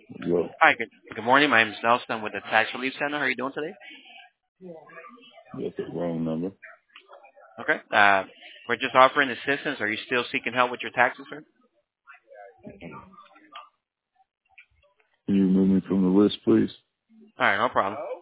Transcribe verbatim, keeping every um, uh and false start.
Yo, Hi, good, good morning. My name is Nelson. I'm with the Tax Relief Center. How are you doing today? that's the wrong number. Okay. Uh, we're just offering assistance. Are you still seeking help with your taxes, sir? Can you remove me from the list, please? All right, no problem.